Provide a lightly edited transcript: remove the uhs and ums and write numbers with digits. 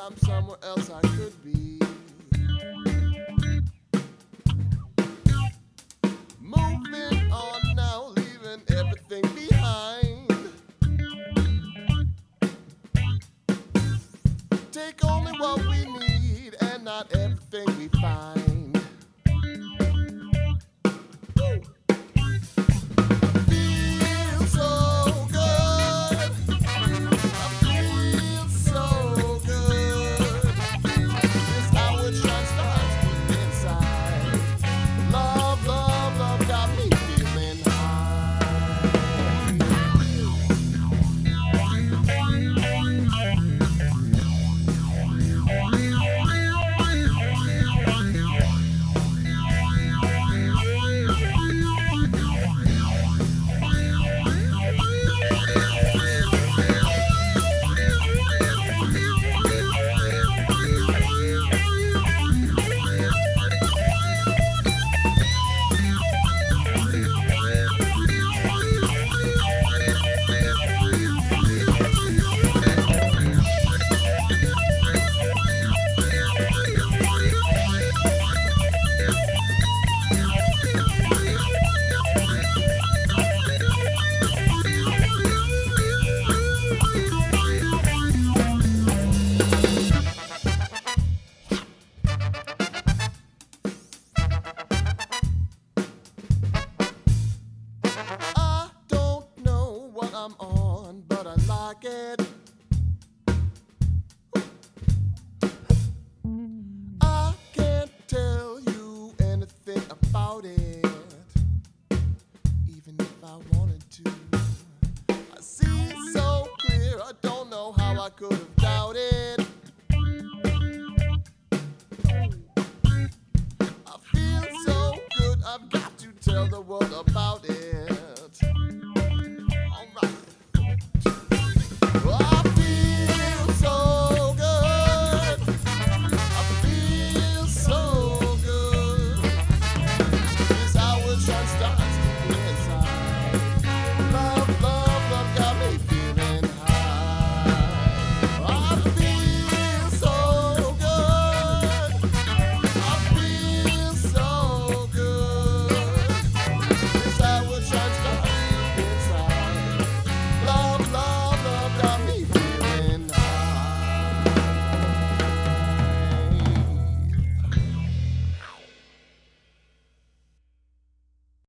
I'm somewhere else I could be. Moving on now, leaving everything behind. Take only what we need and not everything we find. Feel so good. I feel so good. This hour shines the inside. Love, love, love got me feeling I'm on, but I like it. I can't tell you anything about it, even if I wanted to. I see so clear, I don't know how I could have